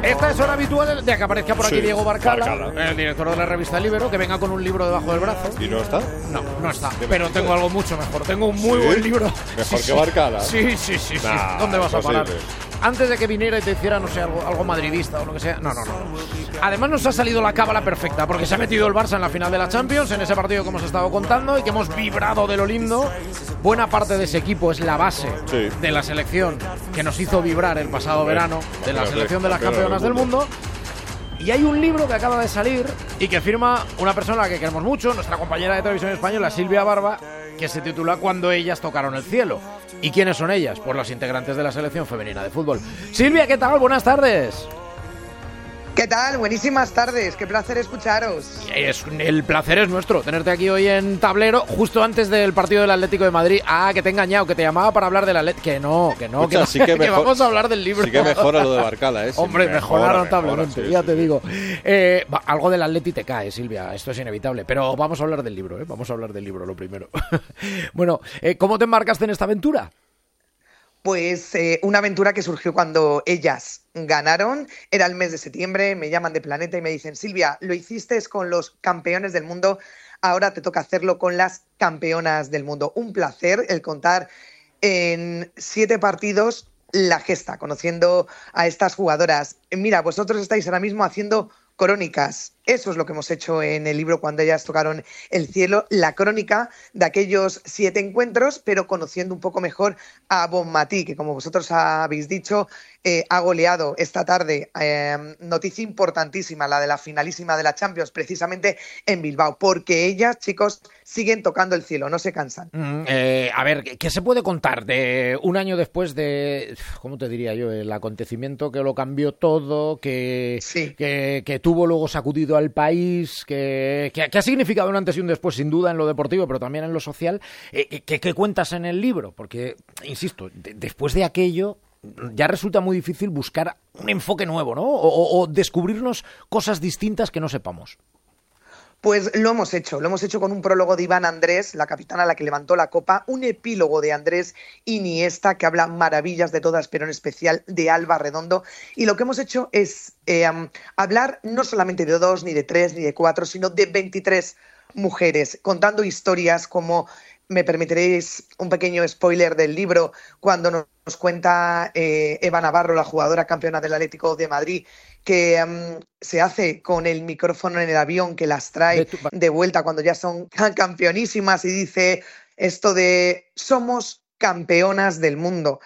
Esta es hora habitual de que aparezca por aquí Sí, Diego Barcala, Barcala, el director de la revista Libero, que venga con un libro debajo del brazo. ¿Y no está? No está. Pero tengo algo mucho mejor. Tengo un muy ¿Sí? buen libro. ¿Mejor que Barcala? Sí. Nah, ¿Dónde vas a parar? imposible. Antes de que viniera y te hiciera, no sé, algo madridista o lo que sea. No. Además nos ha salido la cábala perfecta, porque se ha metido el Barça en la final de la Champions, en ese partido que hemos estado contando y que hemos vibrado de lo lindo. Buena parte de ese equipo es la base de la selección que nos hizo vibrar el pasado verano, de la selección de las campeonas del mundo. Y hay un libro que acaba de salir y que firma una persona a la que queremos mucho, nuestra compañera de televisión española, Silvia Barba, que se titula Cuando ellas tocaron el cielo. ¿Y quiénes son ellas? Pues las integrantes de la selección femenina de fútbol. Silvia, ¿qué tal? Buenas tardes. ¿Qué tal? Buenísimas tardes, qué placer escucharos. El placer es nuestro, tenerte aquí hoy en Tablero, justo antes del partido del Atlético de Madrid. Ah, que te he engañado, que te llamaba para hablar del Atlético. Que no, Escucha, sí que que vamos a hablar del libro. Sí que mejora lo de Barcala, ¿eh? Sí, Hombre, mejora notablemente, sí, ya te digo. Algo del Atleti te cae, Silvia, esto es inevitable, pero vamos a hablar del libro, Vamos a hablar del libro lo primero. Bueno, ¿cómo te embarcaste en esta aventura? Pues una aventura que surgió cuando ellas ganaron, era el mes de septiembre, me llaman de Planeta y me dicen: Silvia, lo hiciste con los campeones del mundo, ahora te toca hacerlo con las campeonas del mundo. Un placer el contar en 7 partidos la gesta, conociendo a estas jugadoras. Mira, vosotros estáis ahora mismo haciendo crónicas. Eso es lo que hemos hecho en el libro Cuando ellas tocaron el cielo, la crónica de aquellos 7 encuentros, pero conociendo un poco mejor a Bonmatí, que como vosotros habéis dicho, ha goleado esta tarde. Noticia importantísima, la de la finalísima de la Champions, precisamente en Bilbao, porque ellas, chicos, siguen tocando el cielo, no se cansan. A ver, ¿qué se puede contar de un año después de, cómo te diría yo, el acontecimiento que lo cambió todo, que tuvo luego sacudido al país, que ha significado un antes y un después, sin duda, en lo deportivo, pero también en lo social? ¿Qué cuentas en el libro? Porque, insisto, después de aquello ya resulta muy difícil buscar un enfoque nuevo, ¿no? O descubrirnos cosas distintas que no sepamos. Pues lo hemos hecho con un prólogo de Iván Andrés, la capitana a la que levantó la copa, un epílogo de Andrés Iniesta, que habla maravillas de todas, pero en especial de Alba Redondo, y lo que hemos hecho es hablar no solamente de 2, ni de 3, ni de 4, sino de 23 mujeres, contando historias como, me permitiréis un pequeño spoiler del libro, cuando nos cuenta Eva Navarro, la jugadora campeona del Atlético de Madrid, que se hace con el micrófono en el avión, que las trae de vuelta cuando ya son campeonísimas, y dice esto de somos campeonas del mundo.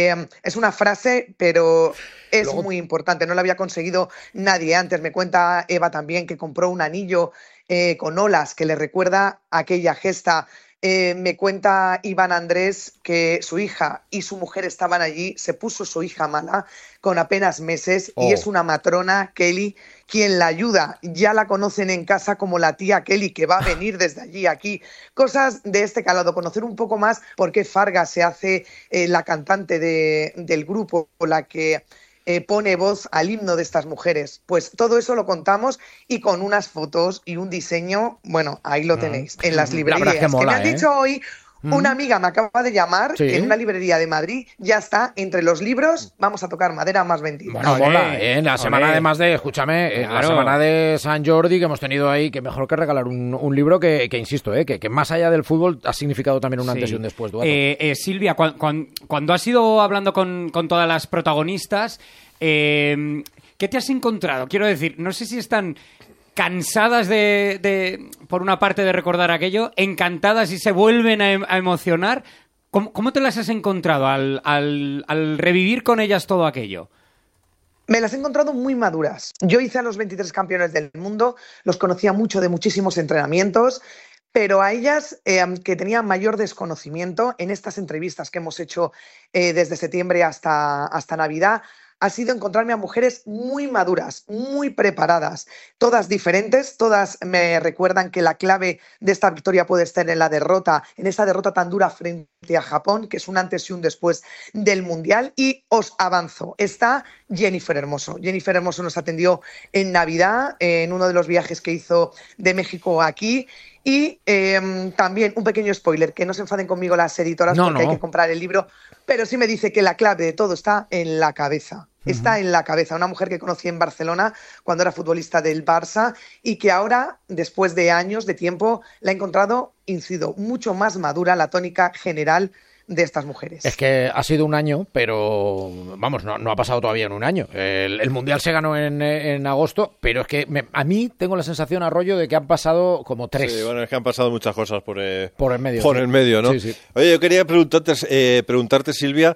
Es una frase, pero es muy importante, no la había conseguido nadie antes. Me cuenta Eva también que compró un anillo con olas que le recuerda aquella gesta. Me cuenta Iván Andrés que su hija y su mujer estaban allí, se puso su hija mala con apenas meses y es una matrona, Kelly, quien la ayuda. Ya la conocen en casa como la tía Kelly, que va a venir desde allí aquí. Cosas de este calado, conocer un poco más por qué Farga se hace la cantante del grupo, la que pone voz al himno de estas mujeres. Pues todo eso lo contamos, y con unas fotos y un diseño, bueno, ahí lo tenéis, en las librerías. Que mola, me han dicho hoy, una amiga me acaba de llamar, que en una librería de Madrid ya está entre los libros, vamos a tocar madera, más vendidos. Bueno, mola, la semana además de, escúchame, la semana de San Jordi que hemos tenido ahí, que mejor que regalar un libro que insisto, que más allá del fútbol ha significado también un antes y un después. Silvia, cuando has ido hablando con todas las protagonistas, ¿qué te has encontrado? Quiero decir, no sé si están cansadas por una parte de recordar aquello, encantadas y se vuelven a emocionar. ¿Cómo te las has encontrado al revivir con ellas todo aquello? Me las he encontrado muy maduras. Yo hice a los 23 campeones del mundo, los conocía mucho de muchísimos entrenamientos, pero a ellas, que tenían mayor desconocimiento, en estas entrevistas que hemos hecho desde septiembre hasta Navidad, ha sido encontrarme a mujeres muy maduras, muy preparadas, todas diferentes. Todas me recuerdan que la clave de esta victoria puede estar en la derrota, en esa derrota tan dura frente a Japón, que es un antes y un después del Mundial. Y os avanzo, está Jennifer Hermoso. Jennifer Hermoso nos atendió en Navidad, en uno de los viajes que hizo de México aquí. Y también un pequeño spoiler, que no se enfaden conmigo las editoras, porque hay que comprar el libro, pero sí me dice que la clave de todo está en la cabeza. está en la cabeza. Una mujer que conocí en Barcelona cuando era futbolista del Barça y que ahora, después de años de tiempo, la he encontrado, incido, mucho más madura, la tónica general de estas mujeres. Es que ha sido un año, pero vamos, no ha pasado todavía en un año. El Mundial se ganó en agosto, pero es que a mí tengo la sensación, Arroyo, de que han pasado como 3. Sí, bueno, es que han pasado muchas cosas por el medio. Sí. El medio, ¿no? Sí, sí. Oye, yo quería preguntarte, Silvia,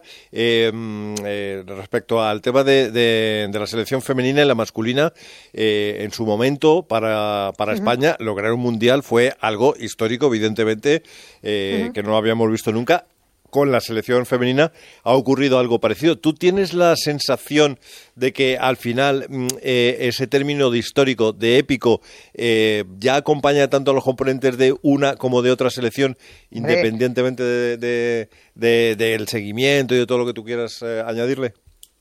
respecto al tema de la selección femenina y la masculina. En su momento, para España, lograr un Mundial fue algo histórico, evidentemente, que no lo habíamos visto nunca. Con la selección femenina ha ocurrido algo parecido. ¿Tú tienes la sensación de que al final ese término de histórico, de épico, ya acompaña tanto a los componentes de una como de otra selección, independientemente del seguimiento y de todo lo que tú quieras añadirle?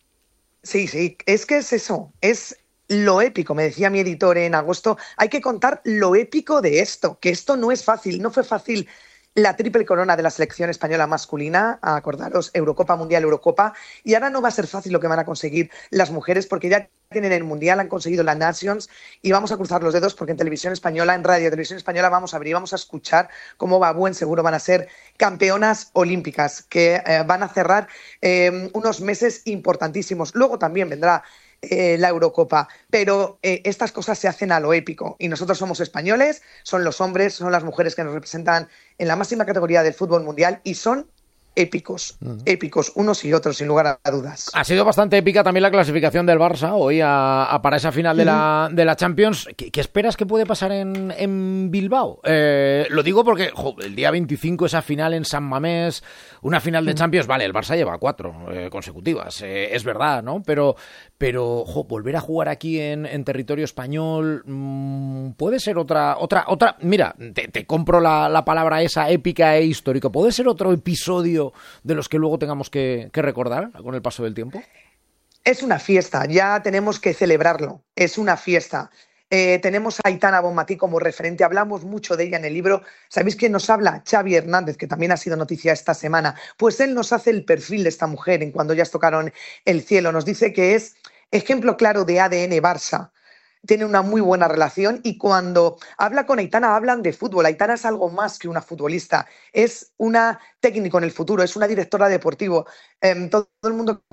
Sí, es que es eso, es lo épico. Me decía mi editor en agosto, hay que contar lo épico de esto, que esto no es fácil, no fue fácil. La triple corona de la selección española masculina, acordaros, Eurocopa, Mundial, Eurocopa, y ahora no va a ser fácil lo que van a conseguir las mujeres porque ya tienen el Mundial, han conseguido la Nations y vamos a cruzar los dedos porque en Televisión Española, en Radio Televisión Española vamos a abrir, vamos a escuchar cómo va buen seguro van a ser campeonas olímpicas que van a cerrar unos meses importantísimos. Luego también vendrá la Eurocopa, pero estas cosas se hacen a lo épico y nosotros somos españoles, son los hombres, son las mujeres que nos representan en la máxima categoría del fútbol mundial y son épicos, unos y otros, sin lugar a dudas. Ha sido bastante épica también la clasificación del Barça hoy para esa final de la Champions. ¿Qué esperas que puede pasar en Bilbao? Lo digo porque el día 25 esa final en San Mamés, una final de Champions, vale, el Barça lleva 4 consecutivas, es verdad, ¿no? Pero volver a jugar aquí en territorio español puede ser otra. Mira, te compro la palabra esa, épica e histórico. ¿Puede ser otro episodio de los que luego tengamos que recordar con el paso del tiempo? Es una fiesta, ya tenemos que celebrarlo, es una fiesta. Tenemos a Aitana Bonmatí como referente, hablamos mucho de ella en el libro. ¿Sabéis quién nos habla? Xavi Hernández, que también ha sido noticia esta semana. Pues él nos hace el perfil de esta mujer en Cuando ellas tocaron el cielo. Nos dice que es ejemplo claro de ADN Barça. Tiene una muy buena relación y cuando habla con Aitana hablan de fútbol. Aitana es algo más que una futbolista, es una técnico en el futuro, es una directora deportiva. Todo el mundo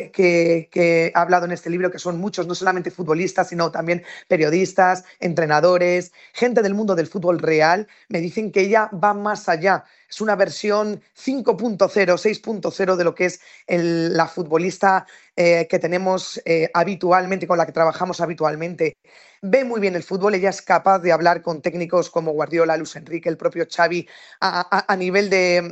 que ha hablado en este libro, que son muchos, no solamente futbolistas, sino también periodistas, entrenadores, gente del mundo del fútbol real, me dicen que ella va más allá. Es una versión 5.0, 6.0 de lo que es la futbolista que tenemos habitualmente, con la que trabajamos habitualmente. Ve muy bien el fútbol, ella es capaz de hablar con técnicos como Guardiola, Luis Enrique, el propio Xavi, a nivel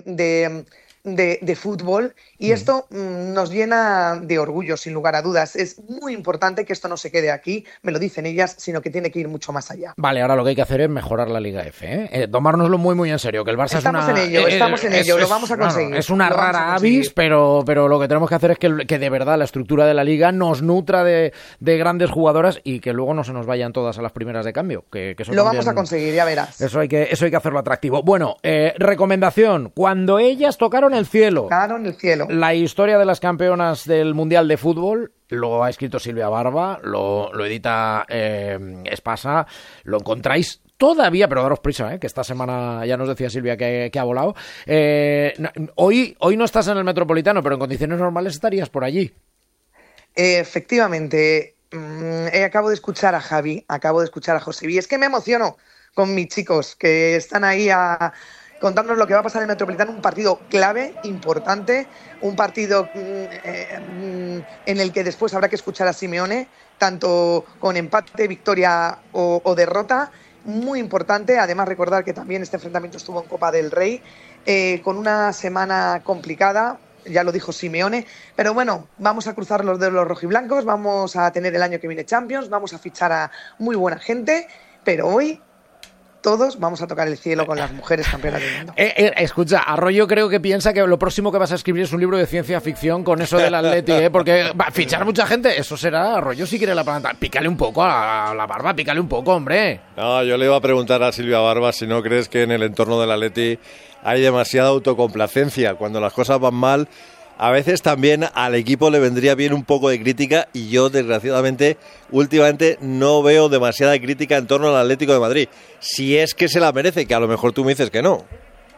de fútbol, y esto nos llena de orgullo, sin lugar a dudas. Es muy importante que esto no se quede aquí, me lo dicen ellas, sino que tiene que ir mucho más allá. Vale, ahora lo que hay que hacer es mejorar la Liga F, tomárnoslo muy muy en serio, que el Barça estamos en ello, lo vamos a conseguir. No, es una rara avis, pero lo que tenemos que hacer es que de verdad la estructura de la Liga nos nutra de grandes jugadoras y que luego no se nos vayan todas a las primeras de cambio. Que eso lo también, vamos a conseguir, ya verás. Eso hay que hacerlo atractivo. Bueno, recomendación, Cuando ellas tocaron el cielo. La historia de las campeonas del Mundial de Fútbol, lo ha escrito Silvia Barba, lo edita Espasa, lo encontráis todavía, pero daros prisa, que esta semana ya nos decía Silvia que ha volado. Hoy no estás en el Metropolitano, pero en condiciones normales estarías por allí. Efectivamente, acabo de escuchar a Javi, acabo de escuchar a Josebi. Es que me emociono con mis chicos que están ahí contándonos lo que va a pasar en el Metropolitano, un partido clave, importante, un partido en el que después habrá que escuchar a Simeone, tanto con empate, victoria o derrota, muy importante. Además, recordar que también este enfrentamiento estuvo en Copa del Rey, con una semana complicada, ya lo dijo Simeone, pero bueno, vamos a cruzar los dedos los rojiblancos, vamos a tener el año que viene Champions, vamos a fichar a muy buena gente, pero hoy todos vamos a tocar el cielo con las mujeres campeonas del mundo. Escucha, Arroyo creo que piensa que lo próximo que vas a escribir es un libro de ciencia ficción con eso del Atleti, porque fichar mucha gente, eso será. Arroyo si quiere la planta. Pícale un poco a la Barba, pícale un poco, hombre. No, yo le iba a preguntar a Silvia Barba si no crees que en el entorno del Atleti hay demasiada autocomplacencia. Cuando las cosas van mal, a veces también al equipo le vendría bien un poco de crítica y yo, desgraciadamente, últimamente no veo demasiada crítica en torno al Atlético de Madrid. Si es que se la merece, que a lo mejor tú me dices que no.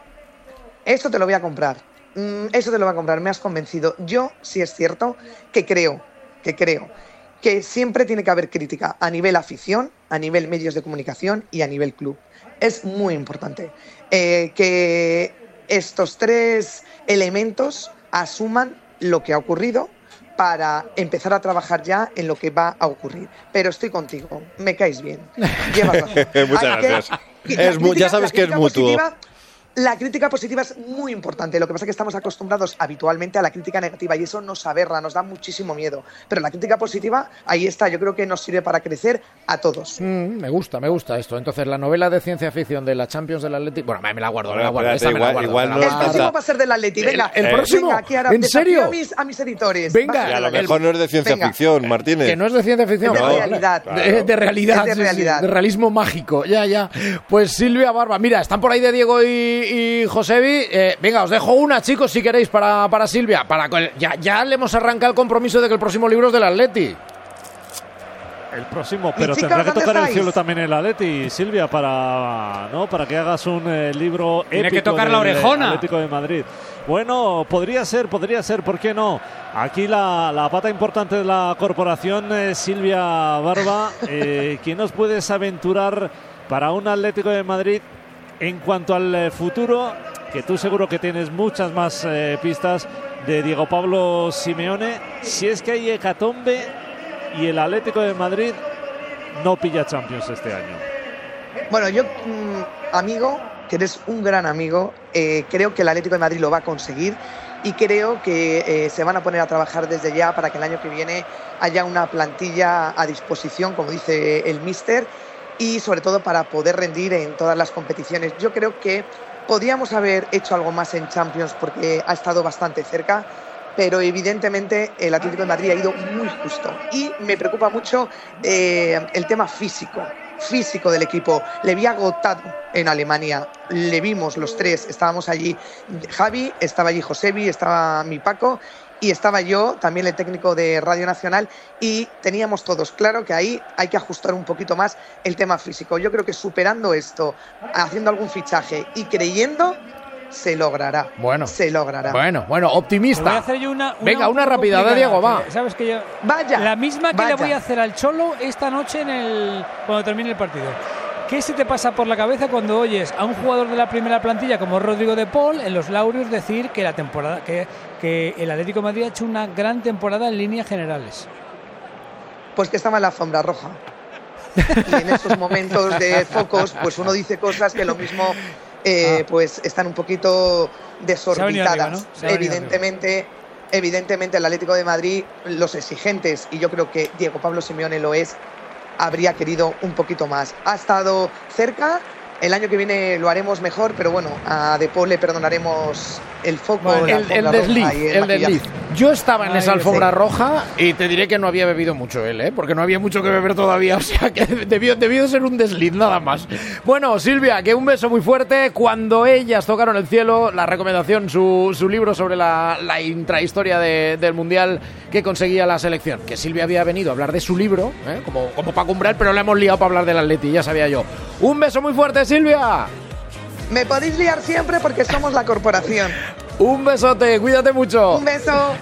Eso te lo voy a comprar. Eso te lo voy a comprar, me has convencido. Yo sí es cierto que creo que siempre tiene que haber crítica a nivel afición, a nivel medios de comunicación y a nivel club. Es muy importante que estos tres elementos asuman lo que ha ocurrido para empezar a trabajar ya en lo que va a ocurrir. Pero estoy contigo, me caes bien. Llevas razón. Muchas gracias. Ya sabes que es mutuo. La crítica positiva es muy importante. Lo que pasa es que estamos acostumbrados habitualmente a la crítica negativa y eso nos aberra, nos da muchísimo miedo. Pero la crítica positiva, ahí está. Yo creo que nos sirve para crecer a todos. Me gusta esto. Entonces, la novela de ciencia ficción de la Champions del Atleti... Bueno, me la guardo. Igual no el próximo va a ser del Atleti. Venga, el próximo. Venga, aquí ahora, ¿En serio? A mis editores. Venga. Y a lo mejor no es de ciencia ficción, Martínez. Que no es de ciencia ficción. Es de realidad. Claro. De realidad. Es de realidad. Sí, de realismo mágico. Ya. Pues Silvia Barba. Mira, están por ahí de Diego y Josebi. Venga, os dejo una, chicos, si queréis, para Silvia. Ya le hemos arrancado el compromiso de que el próximo libro es del Atleti. El próximo, pero tendrá que tocar el cielo también el Atleti, Silvia, para que hagas un libro épico. Tiene que tocar la orejona. Atlético de Madrid. Bueno, podría ser, ¿por qué no? Aquí la pata importante de la corporación, Silvia Barba. ¿Quién nos puedes aventurar para un Atlético de Madrid en cuanto al futuro? Que tú seguro que tienes muchas más pistas de Diego Pablo Simeone. Si es que hay hecatombe y el Atlético de Madrid no pilla Champions este año. Bueno, yo, amigo, que eres un gran amigo, creo que el Atlético de Madrid lo va a conseguir y creo que se van a poner a trabajar desde ya para que el año que viene haya una plantilla a disposición, como dice el míster, y sobre todo para poder rendir en todas las competiciones. Yo creo que podríamos haber hecho algo más en Champions porque ha estado bastante cerca, pero evidentemente el Atlético de Madrid ha ido muy justo y me preocupa mucho el tema físico del equipo. Le vi agotado en Alemania, le vimos los tres, estábamos allí, Javi, estaba allí Josebi, estaba mi Paco y estaba yo, también el técnico de Radio Nacional, y teníamos todos claro que ahí hay que ajustar un poquito más el tema físico. Yo creo que superando esto, haciendo algún fichaje y creyendo, se logrará. Se logrará. Bueno, optimista. Voy a hacer yo Venga, una rapidez, Diego, va. ¿Sabes que yo? Vaya. La misma que le voy a hacer al Cholo esta noche cuando termine el partido. ¿Qué se te pasa por la cabeza cuando oyes a un jugador de la primera plantilla como Rodrigo de Paul en los laureos decir que la temporada que el Atlético de Madrid ha hecho una gran temporada en líneas generales? Pues que estaba en la alfombra roja. Y en esos momentos de focos, pues uno dice cosas que lo mismo pues están un poquito desorbitadas. Evidentemente el Atlético de Madrid, los exigentes, y yo creo que Diego Pablo Simeone lo es, habría querido un poquito más. Ha estado cerca, el año que viene lo haremos mejor, pero bueno, a De Paul le perdonaremos el foco, el desliz. Yo estaba en esa alfombra roja y te diré que no había bebido mucho él, porque no había mucho que beber todavía, o sea que debió de ser un desliz nada más. Bueno, Silvia, que un beso muy fuerte. Cuando ellas tocaron el cielo, la recomendación, su libro sobre la intrahistoria del Mundial que conseguía la selección. Que Silvia había venido a hablar de su libro, como Paco Umbral, pero la hemos liado para hablar del Atleti, ya sabía yo. Un beso muy fuerte, Silvia. Me podéis liar siempre porque somos la corporación. Un besote, cuídate mucho. Un beso.